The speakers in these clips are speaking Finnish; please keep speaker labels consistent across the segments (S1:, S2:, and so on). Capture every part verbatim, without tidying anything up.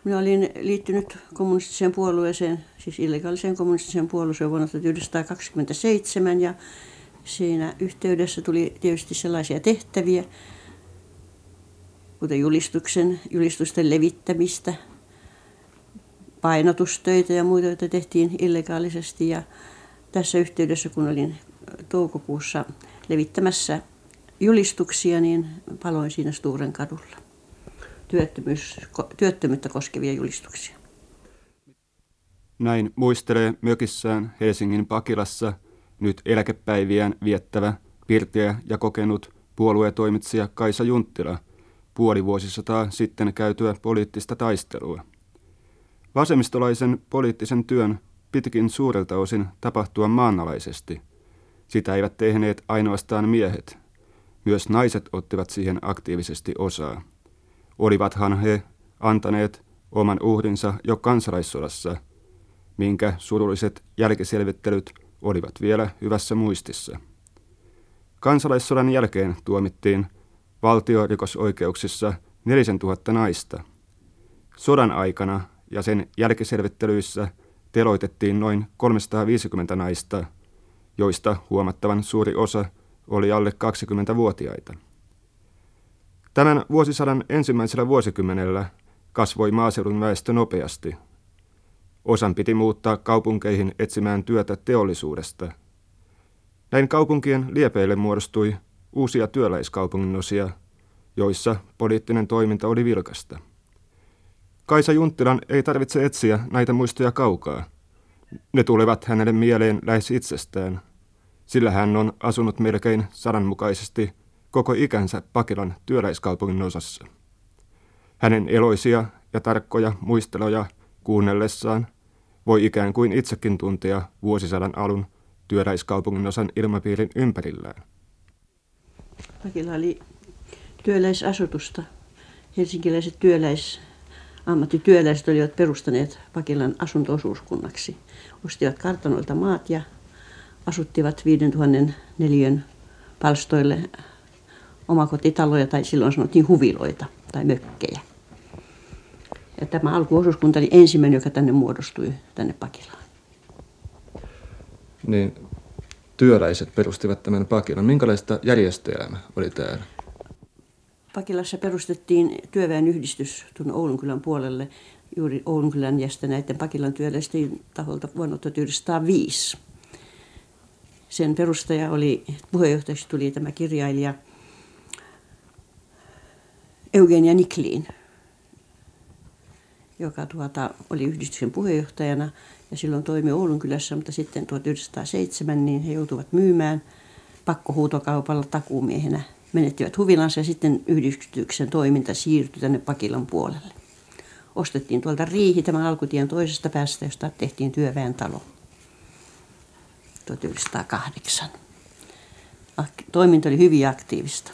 S1: Minä olin liittynyt kommunistiseen puolueeseen, siis illegaaliseen kommunistiseen puolueeseen vuonna tuhatyhdeksänsataakaksikymmentäseitsemän ja siinä yhteydessä tuli tietysti sellaisia tehtäviä, kuten julistuksen, julistusten levittämistä, painotustöitä ja muita, joita tehtiin illegaalisesti. Ja tässä yhteydessä, kun olin toukokuussa levittämässä julistuksia, niin paloin siinä Sturen kadulla. Työttömyys, työttömyyttä koskevia julistuksia.
S2: Näin muistelee mökissään Helsingin Pakilassa nyt eläkepäiviään viettävä, pirteä ja kokenut puoluetoimitsija Kaisa Junttila puoli vuosisataa sitten käytyä poliittista taistelua. Vasemmistolaisen poliittisen työn pitikin suurelta osin tapahtua maanalaisesti. Sitä eivät tehneet ainoastaan miehet. Myös naiset ottivat siihen aktiivisesti osaa. Olivathan he antaneet oman uhrinsa jo kansalaissodassa, minkä surulliset jälkiselvittelyt olivat vielä hyvässä muistissa. Kansalaissodan jälkeen tuomittiin valtiorikosoikeuksissa nelisentuhatta naista. Sodan aikana ja sen jälkiselvittelyissä teloitettiin noin kolmesataaviisikymmentä naista, joista huomattavan suuri osa oli alle kaksikymmentävuotiaita. Tämän vuosisadan ensimmäisellä vuosikymmenellä kasvoi maaseudun väestö nopeasti. Osan piti muuttaa kaupunkeihin etsimään työtä teollisuudesta. Näin kaupunkien liepeille muodostui uusia työläiskaupunginosia, joissa poliittinen toiminta oli vilkasta. Kaisa Junttilan ei tarvitse etsiä näitä muistoja kaukaa. Ne tulevat hänelle mieleen lähes itsestään, sillä hän on asunut melkein sadanmukaisesti koko ikänsä Pakilan työläiskaupungin osassa. Hänen eloisia ja tarkkoja muisteloja kuunnellessaan voi ikään kuin itsekin tuntea vuosisadan alun työläiskaupungin osan ilmapiirin ympärillään.
S1: Pakila oli työläisasutusta. Helsinkiläiset työläis, ammattityöläiset olivat perustaneet Pakilan asunto-osuuskunnaksi. Ostivat kartanoilta maat ja asuttivat viidentuhannen neliön palstoille omakotitaloja, tai silloin sanottiin huviloita tai mökkejä. Ja tämä alkuosuuskunta oli ensimmäinen, joka tänne muodostui, tänne Pakilaan.
S3: Niin, työläiset perustivat tämän Pakilan. Minkälaista järjestöelämä oli täällä?
S1: Pakilassa perustettiin työväenyhdistys tuonne Oulunkylän puolelle, juuri Oulunkylän ja sitten näiden Pakilan työläisten taholta vuonna tuhatyhdeksänsataaviisi. Sen perustaja oli, puheenjohtajaksi tuli tämä kirjailija Eugenia Niklin, joka tuota, oli yhdistyksen puheenjohtajana ja silloin toimi Oulunkylässä, mutta sitten tuhatyhdeksänsataaseitsemän niin he joutuivat myymään pakkohuutokaupalla takuumiehenä. Menettivät huvilansa ja sitten yhdistyksen toiminta siirtyi tänne Pakilan puolelle. Ostettiin tuolta riihi tämän alkutien toisesta päästä, josta tehtiin työväen talo tuhatyhdeksänsataakahdeksan. Toiminta oli hyvin aktiivista.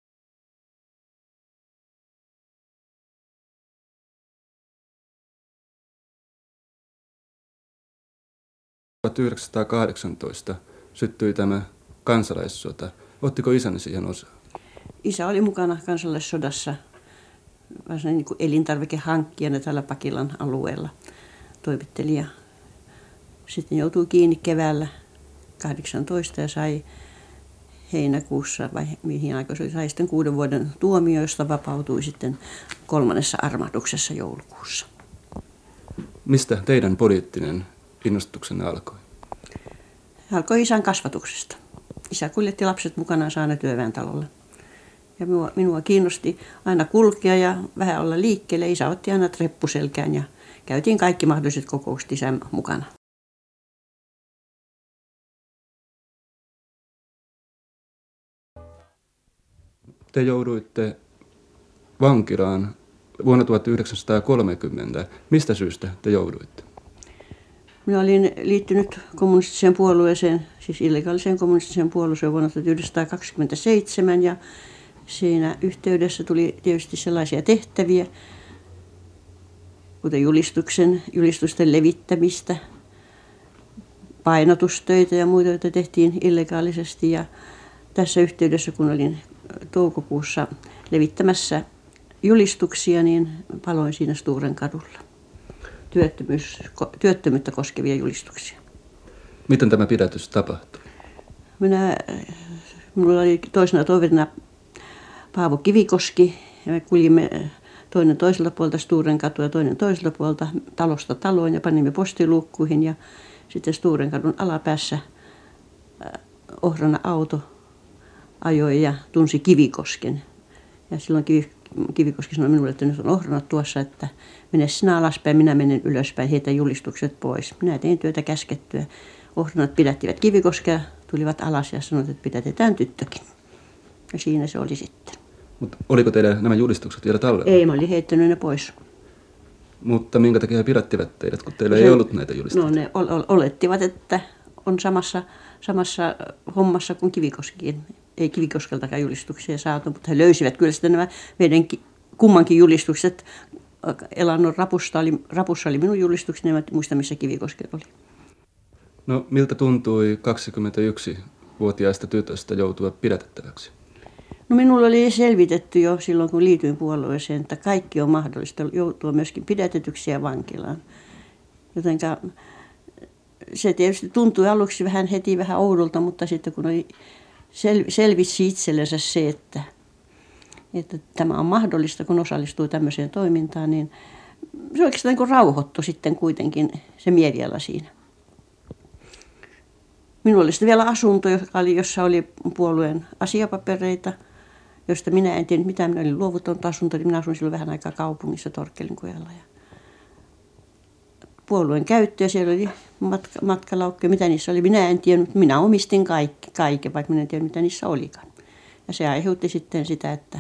S3: tuhatyhdeksänsataakahdeksantoista syttyi tämä kansalaissota. Ottiko isäni siihen osaa?
S1: Isä oli mukana kansalaissodassa niin kuin elintarvikehankkijana tällä Pakilan alueella. Toimittelija. Sitten joutui kiinni keväällä kahdeksantoista ja sai heinäkuussa, vai mihin aikaan se sai sitten kuuden vuoden tuomio, josta vapautui sitten kolmannessa armahduksessa joulukuussa.
S3: Mistä teidän poliittinen innostuksenne alkoi?
S1: Alkoi isän kasvatuksesta. Isä kuljetti lapset mukanaan aina työväen talolle. Ja minua, minua kiinnosti aina kulkea ja vähän olla liikkeelle. Isä otti aina treppuselkään ja käytiin kaikki mahdolliset kokoukset isän mukana.
S3: Te jouduitte vankilaan vuonna tuhatyhdeksänsataakolmekymmentä. Mistä syystä te jouduitte?
S1: Minä olin liittynyt kommunistiseen puolueeseen, siis illegaaliseen kommunistiseen puolueeseen vuonna tuhatyhdeksänsataakaksikymmentäseitsemän ja siinä yhteydessä tuli tietysti sellaisia tehtäviä, kuten julistuksen, julistusten levittämistä, painotustöitä ja muita, joita tehtiin illegaalisesti. Ja tässä yhteydessä, kun olin toukokuussa levittämässä julistuksia, niin paloin siinä Sturenkadulla. Työttömyys, työttömyyttä koskevia julistuksia.
S3: Miten tämä pidätys tapahtui?
S1: Minä, minulla oli toisena toverina Paavo Kivikoski ja me kuljimme toinen toiselta puolta Sturenkatua ja toinen toiselta puolta talosta taloon ja panimme postiluukkuihin ja sitten Sturenkadun alapäässä Ohrana auto ajoi ja tunsi Kivikosken. Ja silloin Kivi, Kivikoski sanoi minulle, että nyt on Ohranat tuossa, että mene sinä alaspäin, minä menen ylöspäin, heitä julistukset pois. Minä tein työtä käskettyä. Ohranat pidättivät Kivikoskea, tulivat alas ja sanoivat, että pidätetään tyttökin. Ja siinä se oli sitten.
S3: Mutta oliko teillä nämä julistukset vielä tallella?
S1: Ei, mä olin heittänyt ne pois.
S3: Mutta minkä takia he pidättivät teidät, kun teillä se, ei ollut näitä julistuksia?
S1: No ne olettivat, että on samassa, samassa hommassa kuin Kivikoskikin. Ei Kivikoskeltakaan julistuksia saatu, mutta he löysivät kyllä sitten nämä meidän kummankin julistukset. Elannon rapussa oli, rapussa oli minun julistukseni, en muista missä Kivikosken oli.
S3: No miltä tuntui kaksikymmentäyksivuotiaasta tytöstä joutua pidätettäväksi?
S1: No minulla oli selvitetty jo silloin, kun liityin puolueeseen, että kaikki on mahdollista joutua myöskin pidätetyksi ja vankilaan. Jotenka se tietysti tuntui aluksi vähän heti vähän oudolta, mutta sitten kun oli sel, selvisi itsellensä se, että, että tämä on mahdollista, kun osallistui tämmöiseen toimintaan, niin se oikeastaan niin kuin rauhoittui sitten kuitenkin se mieliala siinä. Minulla oli sitten vielä asunto, jossa oli puolueen asiapapereita, josta minä en tiennyt mitään. Minä olin luovuttanut asunto, niin minä asuin silloin vähän aikaa kaupungissa Torkkelinkujalla. Puolueen käyttö ja siellä oli matka, matkalaukkuja, mitä niissä oli. Minä en tiennyt, minä omistin kaikki, kaiken, vaikka minä en tiennyt, mitä niissä olikaan. Ja se aiheutti sitten sitä, että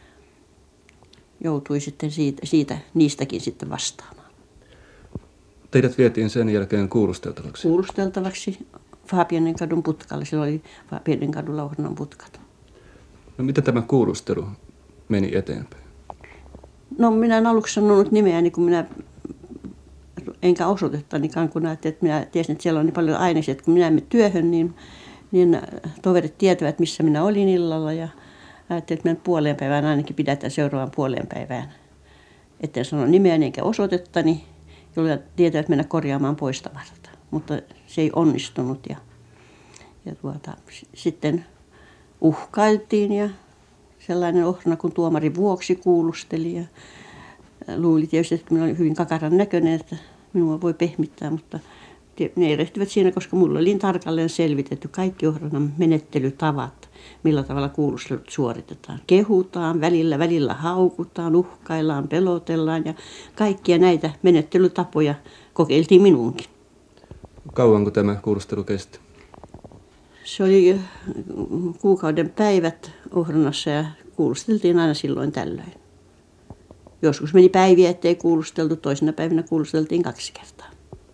S1: joutui sitten siitä, siitä niistäkin sitten vastaamaan.
S3: Teidät vietiin sen jälkeen kuulusteltavaksi?
S1: Kuulusteltavaksi Faabianenkadun putkalle. Silloin oli Faabianenkadulla Ohranan putkat.
S3: No miten tämä kuulustelu meni eteenpäin?
S1: No minä en aluksi sanonut nimeäni, kun minä enkä osoitettanikaan, kun ajattelin, että minä tiesin, että siellä on niin paljon aineisia, että kun minä menen työhön, niin, niin toverit tietävät, missä minä olin illalla ja ajattelin, että minä puoleen päivään ainakin pidätään seuraavan puoleen päivään. Etten sano nimeäni enkä osoitettani, jolloin tietävät mennä korjaamaan pois tavarata. Mutta se ei onnistunut ja, ja tuota, sitten uhkailtiin ja sellainen Ohrana kuin tuomari vuoksi kuulusteli ja luuli tietysti, että minä olin hyvin kakaran näköinen, että minua voi pehmittää, mutta ne erehtyvät siinä, koska minulla oli tarkalleen selvitetty kaikki Ohranan menettelytavat, millä tavalla kuulustelut suoritetaan. Kehutaan, välillä, välillä haukutaan, uhkaillaan, pelotellaan ja kaikkia näitä menettelytapoja kokeiltiin minuunkin.
S3: Kauanko tämä kuulustelu kesti?
S1: Se oli kuukauden päivät Ohranassa ja kuulusteltiin aina silloin tällöin. Joskus meni päiviä, ettei kuulusteltu. Toisena päivänä kuulusteltiin kaksi kertaa.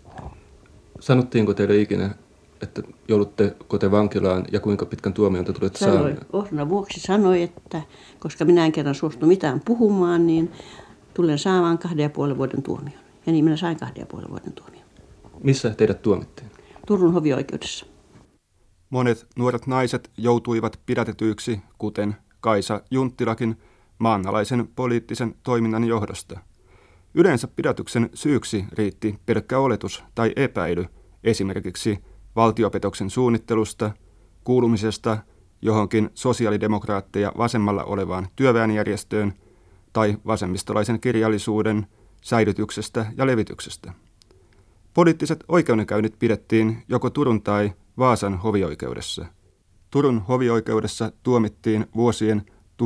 S3: Sanottiinko teille ikinä, että joudutteko te vankilaan ja kuinka pitkän tuomion te tulette saamaan?
S1: Ohrana vuoksi sanoi, että koska minä en kerran suostu mitään puhumaan, niin tulen saamaan kahden ja puolen vuoden tuomion. Ja niin minä sain kahden ja puolen vuoden tuomion.
S3: Missä teidät tuomittiin?
S1: Turun hovioikeudessa.
S2: Monet nuoret naiset joutuivat pidätetyiksi, kuten Kaisa Junttilakin, maanalaisen poliittisen toiminnan johdosta. Yleensä pidätyksen syyksi riitti pelkkä oletus tai epäily, esimerkiksi valtiopetoksen suunnittelusta, kuulumisesta johonkin sosiaalidemokraatteja vasemmalla olevaan työväenjärjestöön tai vasemmistolaisen kirjallisuuden säilytyksestä ja levityksestä. Poliittiset oikeudenkäynnit pidettiin joko Turun tai Vaasan hovioikeudessa. Turun hovioikeudessa tuomittiin vuosien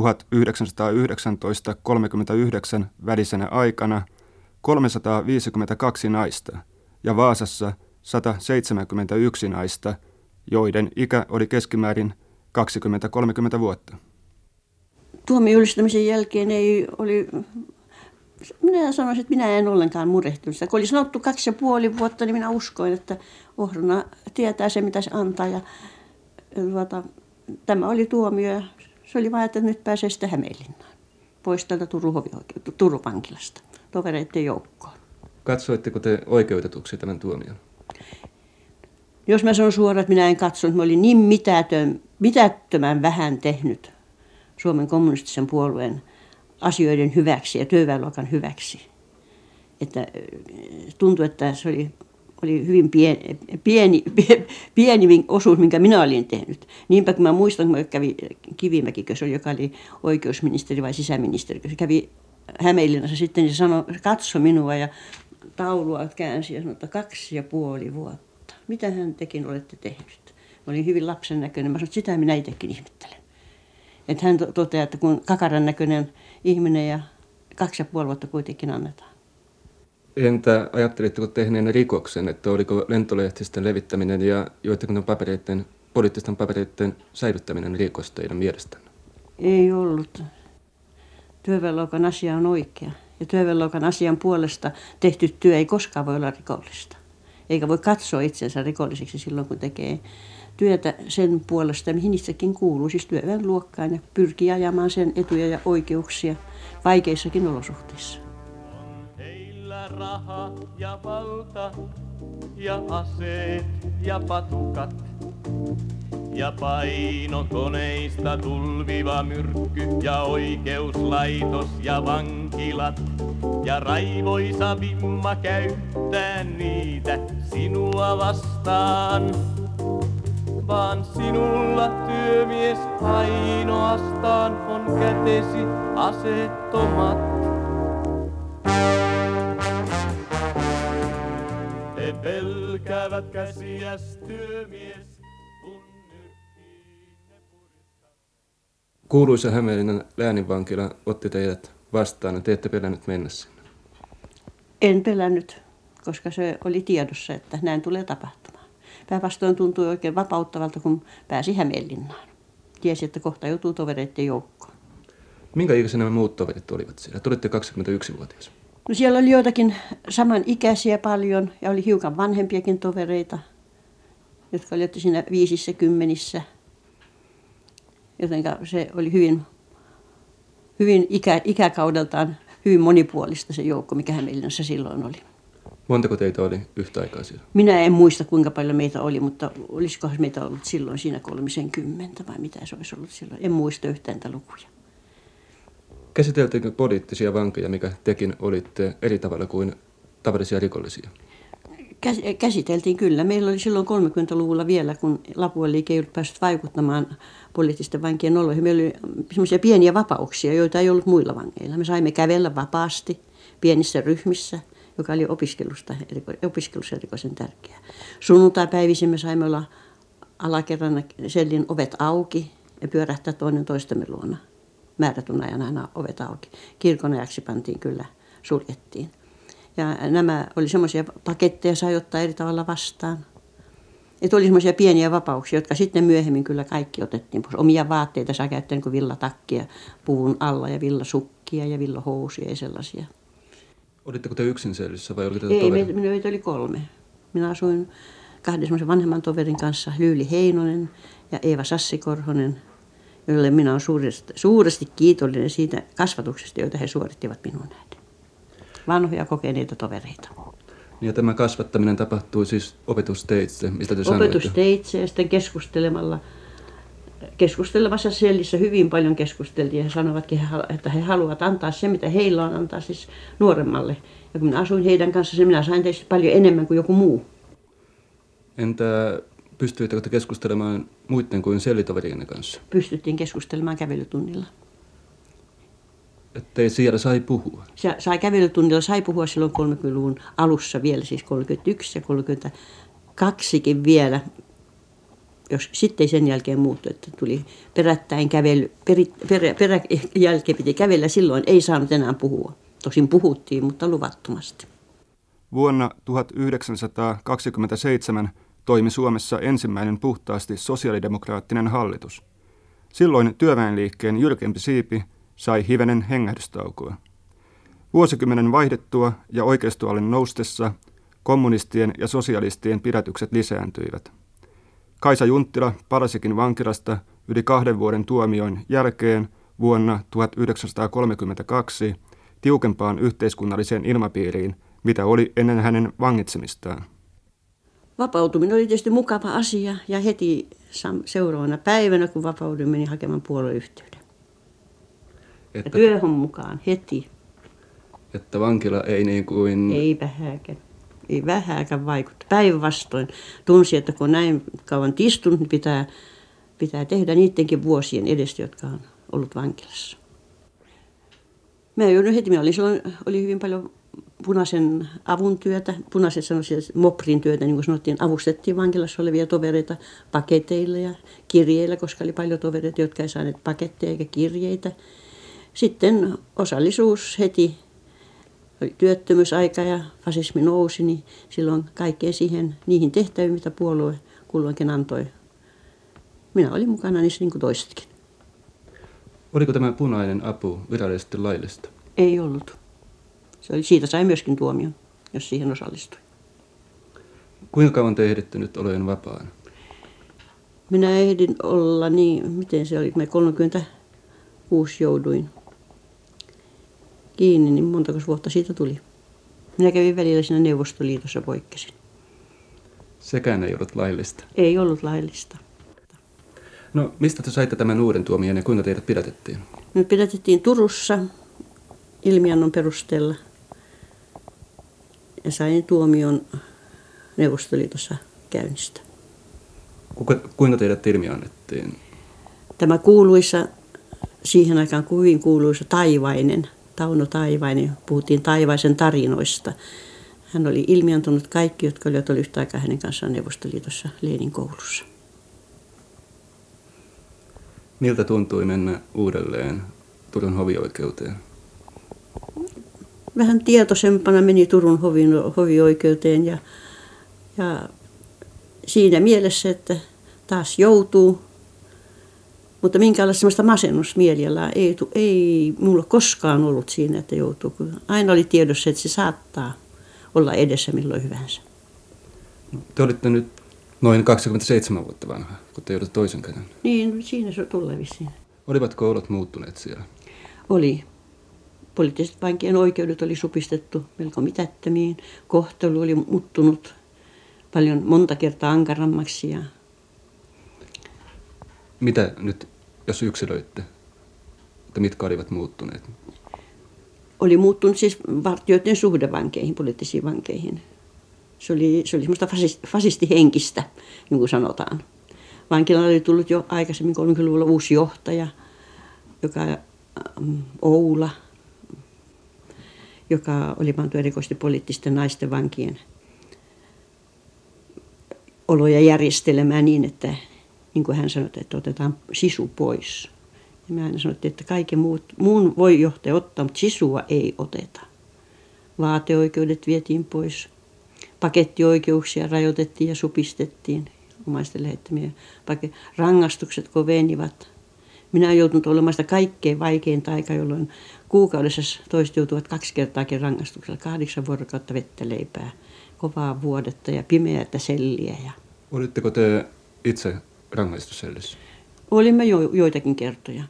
S2: tuhatyhdeksänsataayhdeksäntoista kolmekymmentäyhdeksän välisenä aikana kolmesataaviisikymmentäkaksi naista ja Vaasassa sata seitsemänkymmentäyksi naista, joiden ikä oli keskimäärin kaksikymmentä kolmekymmentä vuotta.
S1: Tuomion julistamisen jälkeen ei oli, minä sanoisin, että minä en ollenkaan murehtunut sitä. Kun oli sanottu kaksi ja puoli vuotta, niin minä uskoin, että Ohrana tietää se, mitä se antaa. Ja, tuota, tämä oli tuomio ja se oli vain, että nyt pääsee sitten Hämeenlinnaan, pois tältä Turun hovioikeudesta, Turun vankilasta, tovereiden joukkoon.
S3: Katsoitteko te oikeutetuksi tämän tuomion?
S1: Jos mä sanon suoraan, että minä en katsonut, mä olin niin mitätön, mitättömän vähän tehnyt Suomen kommunistisen puolueen asioiden hyväksi ja työväenluokan hyväksi. Että tuntui, että se oli, oli hyvin pieni, pieni, pieni osuus, minkä minä olin tehnyt. Niinpä kun mä muistan, kun mä kävin Kivimäkikö, se oli, joka oli oikeusministeri vai sisäministeri, kun se kävi Hämeenlinnassa sitten, niin se sanoi, katsoi minua ja taulua käänsi ja sanoi, että kaksi ja puoli vuotta. Mitä hän tekin olette tehnyt? Mä olin hyvin lapsen näköinen. Mä sanoin, että sitä minä itsekin ihmettelen. Että hän toteaa, että kun kakaran näköinen ihminen ja kaksi ja puoli vuotta kuitenkin annetaan.
S3: Entä ajattelitteko tehneen rikoksen, että oliko lentolehtisten levittäminen ja joitakin papereiden, poliittisten papereiden säilyttäminen rikos teidän mielestänne?
S1: Ei ollut. Työväenluokan asia on oikea. Ja työväenluokan asian puolesta tehty työ ei koskaan voi olla rikollista. Eikä voi katsoa itsensä rikolliseksi silloin, kun tekee työtä sen puolesta, mihin itsekin kuuluu, siis työväenluokkaan ja pyrkii ajamaan sen etuja ja oikeuksia vaikeissakin olosuhteissa.
S4: On heillä raha ja valta ja aseet ja patukat ja painokoneista tulviva myrkky ja oikeuslaitos ja vankilat ja raivoisa vimma käyttää niitä sinua vastaan. Vaan sinulla, työmies, ainoastaan on kätesi aseettomat. He pelkäävät käsiäs, työmies, kun nyrkkiin ne puristat.
S3: Kuuluisa Hämeenlinnan lääninvankila otti teidät vastaan ja te ette pelännyt mennä sinne.
S1: En pelännyt, koska se oli tiedossa, että näin tulee tapahtumaan. Päinvastoin tuntui oikein vapauttavalta, kun pääsi Hämeenlinnaan. Tiesi, että kohta joutuu tovereiden joukkoon.
S3: Minkä ikäisiä nämä muut toverit olivat siellä? Te olitte kaksikymmentäyksivuotias.
S1: No siellä oli joitakin samanikäisiä paljon ja oli hiukan vanhempiakin tovereita, jotka olivat siinä viisissä kymmenissä. Jotenka se oli hyvin, hyvin ikä, ikäkaudeltaan hyvin monipuolista se joukko, mikä Hämeenlinnassa silloin oli.
S3: Montako teitä oli yhtä aikaa siellä?
S1: Minä en muista, kuinka paljon meitä oli, mutta olisikohan meitä ollut silloin siinä kolmisenkymmentä vai mitä se olisi ollut silloin. En muista yhtään niitä lukuja.
S3: Käsiteltiinkö poliittisia vankeja, mikä tekin olitte eri tavalla kuin tavallisia rikollisia?
S1: Käsiteltiin kyllä. Meillä oli silloin kolmekymmentäluvulla vielä, kun Lapuan liike ei ollut päässyt vaikuttamaan poliittisten vankien oloihin. Meillä oli semmoisia pieniä vapauksia, joita ei ollut muilla vangeilla. Me saimme kävellä vapaasti pienissä ryhmissä, joka oli opiskelusta, opiskelussa erikoisen tärkeää. Sunnuntaipäivisin me saimme olla alakerran sellin ovet auki ja pyörähtää toinen toistemme luona. Määrätyn ajan aina ovet auki. Kirkon ajaksi pantiin kyllä, suljettiin. Ja nämä oli semmoisia paketteja, sai ottaa eri tavalla vastaan. Että oli semmoisia pieniä vapauksia, jotka sitten myöhemmin kyllä kaikki otettiin pois. Omia vaatteita saa käyttää niin kuin villatakkia puvun alla ja villasukkia ja villahousuja ja sellaisia.
S3: Olitteko te yksin sellissä vai oliko teitä
S1: Ei,
S3: toveri?
S1: me, meitä oli kolme. Minä asuin kahden semmoisen vanhemman toverin kanssa, Lyyli Heinonen ja Eeva Sassikorhonen, jolle minä olen suuresti, suuresti kiitollinen siitä kasvatuksesta, joita he suorittivat minun näiden. Vanhoja kokeneita tovereita.
S3: Ja tämä kasvattaminen tapahtui siis opetusteitse, mistä te sanoitte?
S1: Opetusteitse ja sitten keskustelemalla. Keskustelemassa sellissä hyvin paljon keskusteltiin ja he sanoivatkin, että he haluavat antaa se, mitä heillä on antaa siis nuoremmalle. Ja kun minä asuin heidän kanssaan, minä sain tietysti paljon enemmän kuin joku muu.
S3: Entä pystyittekö te keskustelemaan muiden kuin sellitoverienne kanssa?
S1: Pystyttiin keskustelemaan kävelytunnilla.
S3: Että ei siellä sai puhua?
S1: Sai kävelytunnilla, sai puhua silloin kolmekymmentäluvun alussa vielä, siis kolmekymmentäyksi ja kolmekymmentäkaksikin vielä. Jos sitten ei sen jälkeen muuttu, että tuli perättäin kävely, peri, perä, peräjälkeen piti kävellä, silloin ei saanut enää puhua. Tosin puhuttiin, mutta luvattomasti.
S2: Vuonna tuhatyhdeksänsataakaksikymmentäseitsemän toimi Suomessa ensimmäinen puhtaasti sosiaalidemokraattinen hallitus. Silloin työväenliikkeen jyrkempi siipi sai hivenen hengähdystaukoa. Vuosikymmenen vaihdettua ja oikeistoalen noustessa kommunistien ja sosialistien pidätykset lisääntyivät. Kaisa Junttila palasikin vankilasta yli kahden vuoden tuomion jälkeen vuonna tuhatyhdeksänsataakolmekymmentäkaksi tiukempaan yhteiskunnalliseen ilmapiiriin, mitä oli ennen hänen vangitsemistaan.
S1: Vapautuminen oli tietysti mukava asia ja heti seuraavana päivänä, kun vapauduin, menin hakemaan puolueyhteyden. Että, työhön mukaan heti.
S3: Että vankila ei niin kuin...
S1: Ei vähääkään. Ei vähääkään vaikuta. Päinvastoin tunsi, että kun näin kauan istunut, niin pitää, pitää tehdä niidenkin vuosien edestä, jotka on ollut vankilassa. Mä joudun heti, mä olin silloin, oli hyvin paljon punaisen avun työtä, punaiset sanoisivat moprin työtä, niin kuin sanottiin, avustettiin vankilassa olevia tovereita paketeilla ja kirjeillä, koska oli paljon tovereita, jotka ei saaneet paketteja eikä kirjeitä. Sitten osallisuus heti, oli työttömyysaika ja fasismi nousi, niin silloin kaikkeen siihen, niihin tehtäviin, mitä puolue kulloinkin antoi. Minä olin mukana niissä niin kuin toisetkin.
S3: Oliko tämä punainen apu virallisesti laillista?
S1: Ei ollut. Se oli, siitä sai myöskin tuomion, jos siihen osallistui.
S3: Kuinka kauan te ehditte nyt olen vapaana?
S1: Minä ehdin olla niin, miten se oli, kun mä kolmekymmentäkuusi jouduin kiinni, niin montako vuotta siitä tuli. Minä kävin välillä siinä Neuvostoliitossa, poikkesin.
S3: Sekään ei ollut laillista?
S1: Ei ollut laillista.
S3: No, mistä te saitte tämän uuden tuomion ja kuinka teidät pidätettiin?
S1: Me pidätettiin Turussa ilmiannon perusteella ja sain tuomion Neuvostoliitossa käynnistä.
S3: Kuka, kuinka teidät ilmiannettiin?
S1: Tämä kuuluisa, siihen aikaan hyvin kuuluisa Taivainen, Tauno Taivainen, puhuttiin Taivaisen tarinoista. Hän oli ilmiantunut kaikki, jotka olivat yhtä aikaa hänen kanssaan Neuvostoliitossa Lenin koulussa.
S3: Miltä tuntui mennä uudelleen Turun hovioikeuteen?
S1: Vähän tietoisempana meni Turun hovin, hovioikeuteen ja, ja siinä mielessä, että taas joutuu, mutta minkäänlaista sellaista masennusmielialaa ei, ei minulla koskaan ollut siinä, että joutuu. Aina oli tiedossa, että se saattaa olla edessä milloin hyvänsä.
S3: Te olitte nyt noin kaksikymmentäseitsemän vuotta vanha, kun te joudutte toisen kerran.
S1: Niin, siinä se tulee vissiin.
S3: Olivatko olot muuttuneet siellä?
S1: Oli. Poliittiset vankien oikeudet oli supistettu melko mitättömiin. Kohtelu oli muuttunut paljon monta kertaa ankarammaksi. Ja...
S3: Mitä nyt, jos yksilöitte, että mitkä olivat muuttuneet?
S1: Oli muuttunut siis vartijoiden suhde vankeihin, poliittisiin vankeihin. Se oli, se oli semmoista fasistihenkistä, niin kuin sanotaan. Vankilaan oli tullut jo aikaisemmin kolmekymmentäluvulla uusi johtaja, joka ähm, Oula, joka oli pantu erikoisesti poliittisten naisten vankien oloja järjestelemään niin, että niin kuin hän sanoi, että otetaan sisu pois. Ja mä aina sanottiin, että kaiken muut, muun voi johtaja ottaa, mutta sisua ei oteta. Vaateoikeudet vietiin pois. Pakettioikeuksia rajoitettiin ja supistettiin. Omaisten lähettämiä rangaistukset kovenivat. Minä olen joutunut olemaan sitä kaikkein vaikeinta aika, jolloin kuukaudessa toiset joutuvat kaksi kertaakin rangaistuksella. Kahdeksan vuorokautta vettä leipää, kovaa vuodetta ja pimeätä selliä. Ja...
S3: Olitteko te itse rangaistussellissä?
S1: Olimme jo, joitakin kertoja.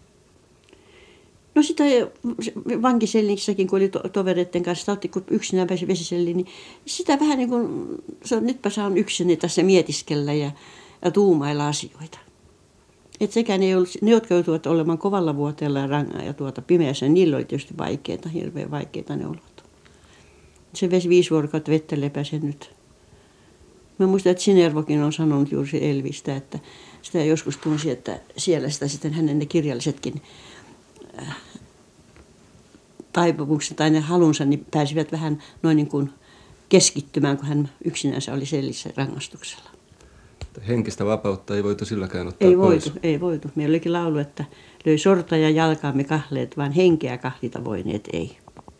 S1: No sitä vankisellissäkin, kun oli to- tovereiden kanssa, otti kun yksinään pääsi vesiselliin, niin sitä vähän niin kuin, se on, nytpä saan yksin tässä mietiskellä ja, ja tuumailla asioita. Et sekään ei ollut, ne, jotka joutuvat olemaan kovalla vuoteella ja, rang- ja tuota pimeässä, niillä oli tietysti vaikeita, hirveän vaikeita ne olot. Se vesi viisi vuorokautta vettä lepäsi nyt. Mä muistan, että Sinervokin on sanonut juuri Elvistä, että sitä joskus tunsi, että siellä sitä sitten hänen ne kirjallisetkin äh, taipumukset tai ne halunsa niin pääsivät vähän noin niin kuin keskittymään, kun hän yksinänsä oli sellissä rangaistuksella.
S3: Henkistä vapautta ei voitu silläkään ottaa
S1: ei
S3: pois.
S1: Voitu, ei voitu. Meillä olikin laulu, että löi sorta ja jalkaamme kahleet, vaan henkeä kahlita voineet ei.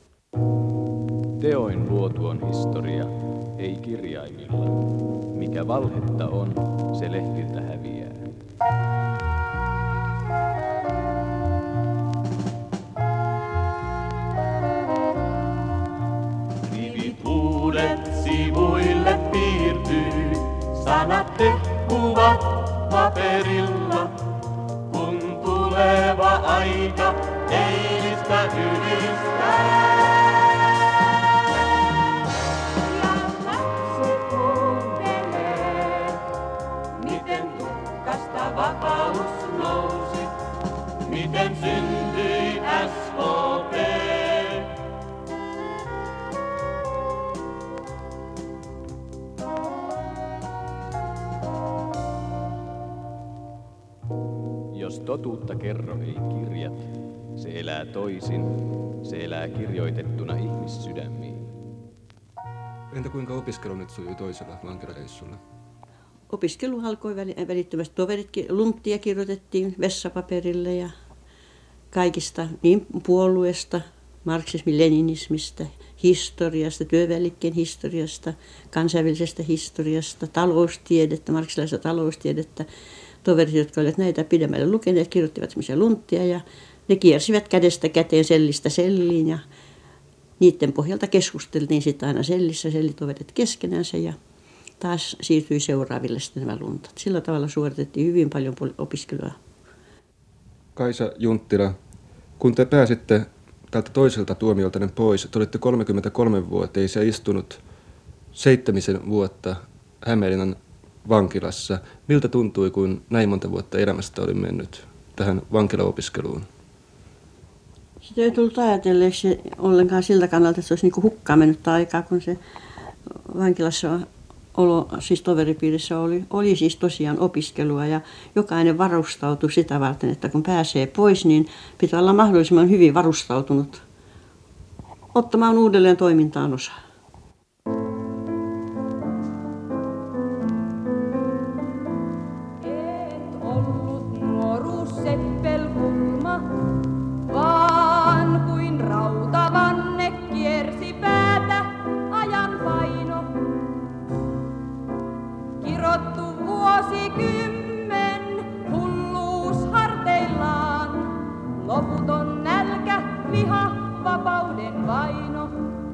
S5: Teoin luotu on historia, ei kirjaimilla. Mikä valhetta on, se lehdiltä häviää.
S4: Rivit uudet sivuille piirtyy, sanat tehkuvat paperilla, kun tuleva aika eilistä ylistää. Vapaa
S5: totuutta kerro ei kirjat, se elää toisin, se elää kirjoitettuna ihmissydämiin.
S3: Entä kuinka opiskelu nyt sujui toisella vankilareissulla?
S1: Opiskelu alkoi välittömästi. Toveritkin lunttia kirjoitettiin vessapaperille ja kaikista niin puolueesta, marksismin, leninismistä, historiasta, työväenliikkeen historiasta, kansainvälisestä historiasta, taloustiedettä, marksilaista taloustiedettä. Toverit, jotka olivat näitä pidemmälle lukeneet, kirjoittivat semmoisia lunttia ja ne kiersivät kädestä käteen, sellistä selliin ja niiden pohjalta keskusteltiin sitten aina sellissä, sellitoverit keskenänsä ja taas siirtyi seuraaville sitten nämä luntat. Sillä tavalla suoritettiin hyvin paljon opiskelua.
S3: Kaisa Junttila, kun te pääsitte tältä toiselta tuomioltanne pois, te olitte kolmekymmentäkolmevuotias ja istunut seitsemisen vuotta Hämeenlinnan vankilassa. Miltä tuntui, kun näin monta vuotta elämästä oli mennyt tähän vankilaopiskeluun?
S1: Sitä ei tullut ajatelleeksi ollenkaan siltä kannalta, että se olisi niin kuin hukkaan mennyt aikaa, kun se vankilassa olo, siis toveripiirissä oli, oli siis tosiaan opiskelua ja jokainen varustautui sitä varten, että kun pääsee pois, niin pitää olla mahdollisimman hyvin varustautunut ottamaan uudelleen toimintaan osaa.
S6: Et ollut nuoruus seppelkulma, vaan kuin rautavanne kiersi päätä ajan paino. Kirottu vuosikymmen hulluus harteillaan, loputon nälkä, viha, vapauden vaino.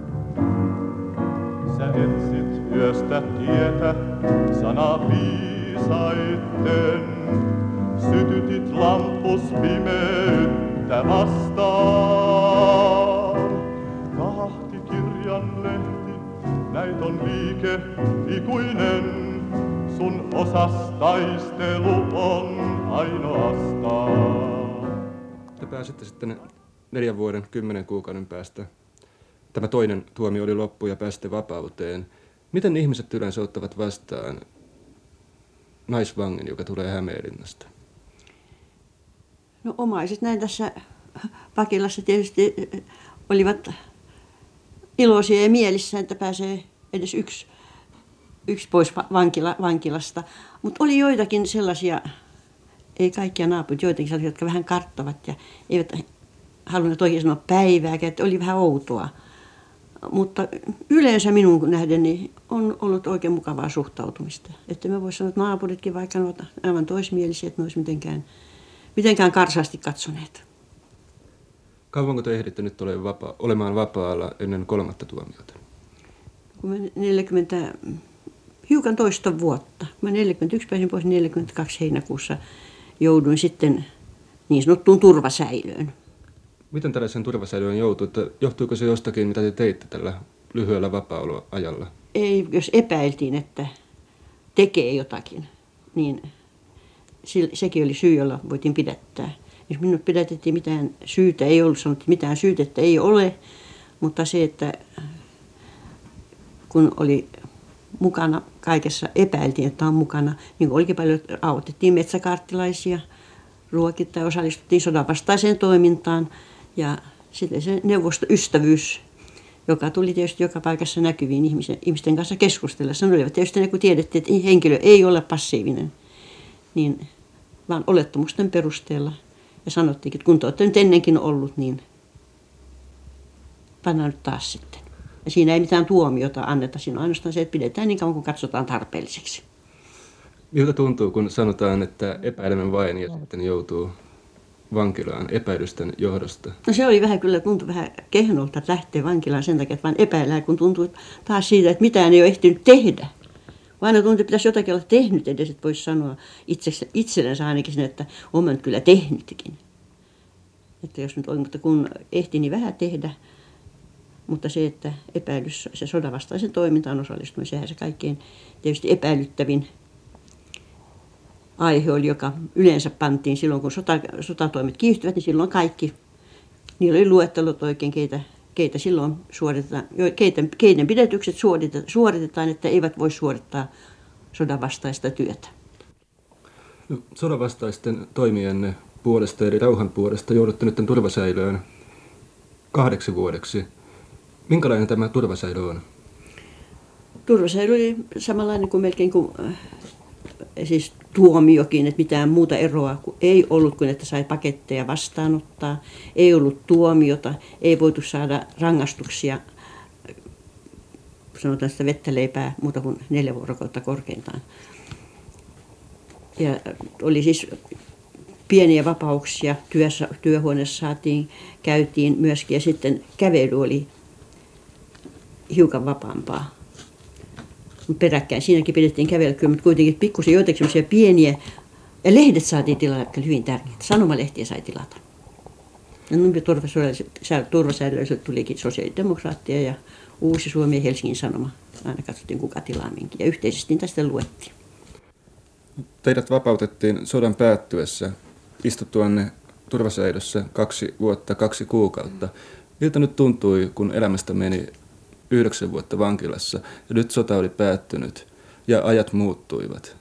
S4: Sä etsit yöstä tietä sana viisaitten, sytytit lampus pimeyttä vastaan. Kahti kirjan lehti, näit on liike ikuinen. Sun osas taistelu on ainoastaan.
S3: Te pääsitte sitten neljän vuoden, kymmenen kuukauden päästä. Tämä toinen tuomio oli loppu ja pääsitte vapauteen. Miten ihmiset yleensä ottavat vastaan naisvangin, joka tulee Hämeenlinnasta?
S1: No omaiset näin tässä vakilassa tietysti olivat iloisia ja mielissään, että pääsee edes yksi. yksi pois vankila, vankilasta, mutta oli joitakin sellaisia, ei kaikkia naapurit, joitakin sellaisia, jotka vähän karttavat ja eivät halunneet oikein sanoa päivääkään, että oli vähän outoa. Mutta yleensä minun nähden niin on ollut oikein mukavaa suhtautumista. Että mä voin sanoa, että naapuritkin, vaikka ne ovat aivan toismielisiä, että ne olisi mitenkään, mitenkään karsaasti katsoneet.
S3: Kauanko te ehditte nyt ole vapa- olemaan vapaalla ennen kolmatta tuomiota?
S1: Kun mä neljäkymmentä, hiukan toista vuotta, kun mä neljäkymmentäyksi pääsin pois, neljäkymmentäkaksi heinäkuussa jouduin sitten niin sanottuun turvasäilöön.
S3: Miten tällaisen turvasäilöön joutui? Johtuiko se jostakin, mitä te teitte tällä lyhyellä vapaa-ajalla?
S1: Ei, jos epäiltiin, että tekee jotakin, niin sekin oli syy, jolla voitiin pidättää. Jos minut pidätettiin, mitään syytä ei ollut, sanottiin, että mitään syytettä ei ole, mutta se, että kun oli mukana kaikessa, epäiltiin, että on mukana, niin kuin olikin paljon, autettiin metsäkaartilaisia, ruokittiin ja osallistuttiin sodanvastaiseen toimintaan. Ja sitten se neuvostoystävyys, joka tuli tietysti joka paikassa näkyviin ihmisten, ihmisten kanssa keskustellessa. Ne olivat tietysti ne, kun tiedettiin, että henkilö ei ole passiivinen, niin vaan olettamusten perusteella. Ja sanottiin, että kun te olette nyt ennenkin ollut, niin pannaan nyt taas sitten. Ja siinä ei mitään tuomiota anneta, siinä on ainoastaan se, että pidetään niin kauan kuin katsotaan tarpeelliseksi.
S3: Miltä tuntuu, kun sanotaan, että epäilemme vain ja sitten joutuu vankilaan epäilysten johdosta?
S1: No se oli vähän kyllä, tuntui vähän kehnolta, että lähtee vankilaan sen takia, että vain epäillään, kun tuntui taas siitä, että mitään ei ole ehtinyt tehdä. Vaan aina tuntui, että pitäisi jotakin olla tehnyt edes, että voisi sanoa itsellensä ainakin sen, että olen kyllä tehnytkin. Että jos nyt oli, mutta kun ehti niin vähän tehdä, mutta se, että epäilys, se sodanvastaisen toimintaan osallistuminen, sehän se kaikkein tietysti epäilyttävin aihe oli, joka yleensä pantiin silloin, kun sota, sotatoimet kiihtyvät, niin silloin kaikki, niillä oli luettelot oikein, keitä, keitä silloin suoritetaan, keitä, keiden pidätykset suoritetaan, suoritetaan, että eivät voi suorittaa sodanvastaista työtä.
S3: No, sodanvastaisten toimienne puolesta eli rauhan puolesta joudutte nyt turvasäilöön kahdeksi vuodeksi. Minkälainen tämä turvasäilö on?
S1: Turvasäilö oli samanlainen kuin melkein kuin siis tuomiokin, että mitään muuta eroa ei ollut kuin, että sai paketteja vastaanottaa. Ei ollut tuomiota, ei voitu saada rangaistuksia, sanotaan sitä vettä leipää, muuta kuin neljä vuorokautta korkeintaan. Ja oli siis pieniä vapauksia, työssä, työhuoneessa saatiin, käytiin myöskin ja sitten kävely oli hiukan vapaampaa. Peräkkäin. Siinäkin pidettiin kävellä kyllä, mutta kuitenkin pikkusen joitakin semmoisia pieniä. Ja lehdet saatiin tilata, jotka oli hyvin tärkeitä. Sanomalehtiä sai tilata. Ja turvasäilöisille tulikin sosiaalidemokraattia ja Uusi Suomi ja Helsingin Sanoma. Aina katsottiin kuka tilaa minkin ja yhteisesti niitä sitten luettiin.
S3: Teidät vapautettiin sodan päättyessä istuttuanne turvasäilössä kaksi vuotta, kaksi kuukautta. Miltä nyt tuntui, kun elämästä meni yhdeksän vuotta vankilassa ja nyt sota oli päättynyt ja ajat muuttuivat?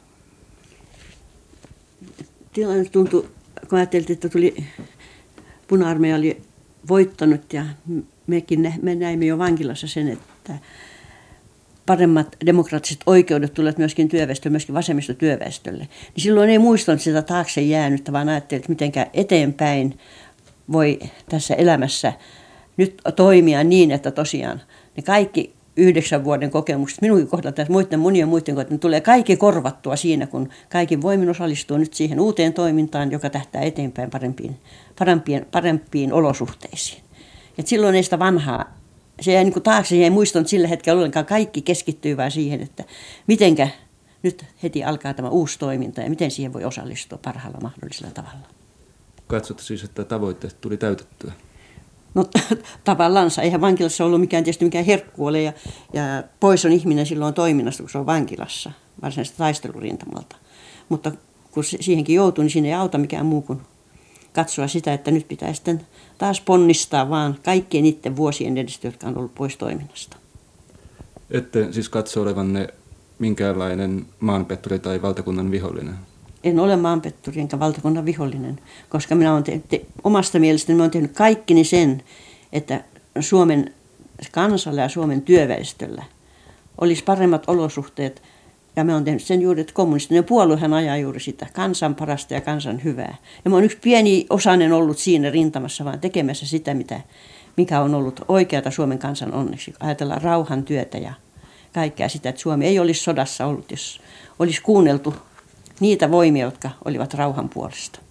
S1: Tilanne tuntui, kun ajatteltiin, että tuli, Puna-armeija oli voittanut ja mekin me näimme jo vankilassa sen, että paremmat demokraattiset oikeudet tulevat myöskin työväestölle, myöskin vasemmistotyöväestölle. Niin silloin ei muistanut sitä taakse jäänyttä, vaan ajattelin, että mitenkään eteenpäin voi tässä elämässä nyt toimia niin, että tosiaan ne kaikki yhdeksän vuoden kokemukset, minunkin kohdalla tässä muiden, monien muiden kohdalla, ne tulee kaikki korvattua siinä, kun kaikki voimin osallistuu nyt siihen uuteen toimintaan, joka tähtää eteenpäin parempiin, parempiin, parempiin olosuhteisiin. Et silloin ei sitä vanhaa, se jäi niin kuin taakse, ei muistanut sillä hetkellä ollenkaan, kaikki keskittyy vain siihen, että mitenkä nyt heti alkaa tämä uusi toiminta ja miten siihen voi osallistua parhaalla mahdollisella tavalla.
S3: Katsotte siis, että tavoitteet tuli täytettyä?
S1: No tavallaan, eihän vankilassa ollut mikään tietysti mikään herkku ole ja, ja pois on ihminen silloin toiminnasta, kun se on vankilassa, varsinaisesti taistelurintamalta. Mutta kun siihenkin joutuu, niin siinä ei auta mikään muu kuin katsoa sitä, että nyt pitää sitten taas ponnistaa vaan kaikkien niiden vuosien edestä, jotka on ollut pois toiminnasta.
S3: Ette siis katso olevanne minkäänlainen maanpetturi tai valtakunnan vihollinen?
S1: En ole maanpetturi enkä valtakunnan vihollinen, koska minä olen tehnyt, omasta mielestäni minä olen tehnyt kaikkini sen, että Suomen kansalla ja Suomen työväestöllä olisi paremmat olosuhteet. Ja me on tehnyt sen juuri, että kommunistinen puoluehan ajaa juuri sitä kansan parasta ja kansan hyvää. Ja mä olen yksi pieni osainen ollut siinä rintamassa, vaan tekemässä sitä, mitä, mikä on ollut oikeata Suomen kansan onneksi. Ajatellaan rauhan työtä ja kaikkea sitä, että Suomi ei olisi sodassa ollut, jos olisi kuunneltu niitä voimia, jotka olivat rauhan puolesta.